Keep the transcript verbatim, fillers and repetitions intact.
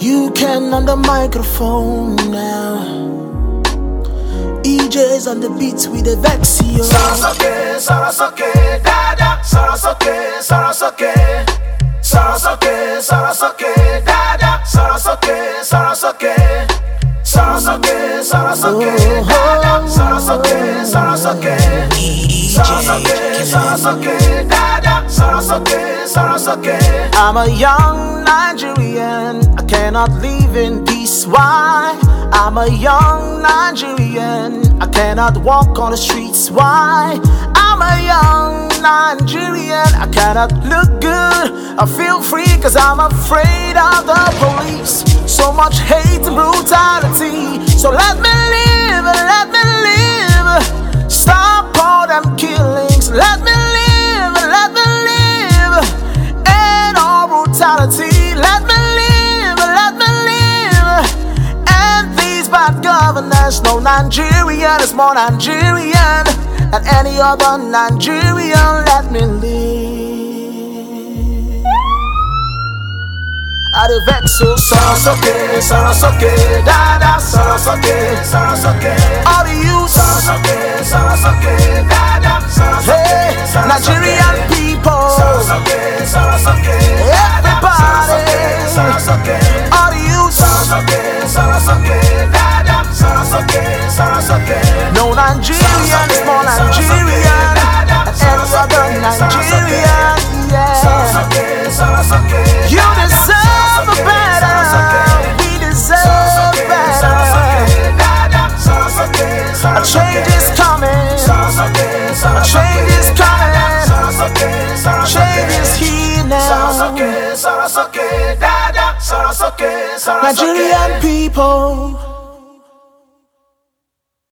You can on the microphone now. E Js on the beats with the Vexio. Sorosoke, Sorosoke, Dada, Sorosoke, Sorosoke, Sorosoke, Sorosoke, Dada, Sorosoke, Sorosoke, Sorosoke, Sorosoke, Dada, Sorosoke, Sorosoke, Sorosoke, Sorosoke, Dada, Sorosoke, Sorosoke. I'm a young Nigerian, I cannot live in peace. Why? I'm a young Nigerian, I cannot walk on the streets. Why? I'm a young Nigerian, I cannot look good, I feel free cause I'm afraid of the police. So much hate and brutality, so let me live, let me live. Stop all them killings, let me live, let me live. End all brutality, let me live, let me live. And these bad governors, no Nigerian is more Nigerian than any other Nigerian. Let me live. I the vex so Sorosoke, Sorosoke, Dada, Sorosoke, Sorosoke. all the youth, Sorosoke, Sorosoke, Dada, Sorosoke, hey, Sorosoke. Nigerian people, Sorosoke, Sorosoke, everybody, Sorosoke, all the youth, Sorosoke, Sorosoke, Dada, Sorosoke, Sorosoke. no Nigerian is more Nigerian than any other Nigerian. Yeah, Sorosoke, Sorosoke, you deserve better, we deserve better. A change is coming, a change is coming, change is here now. Nigerian Nigerian people,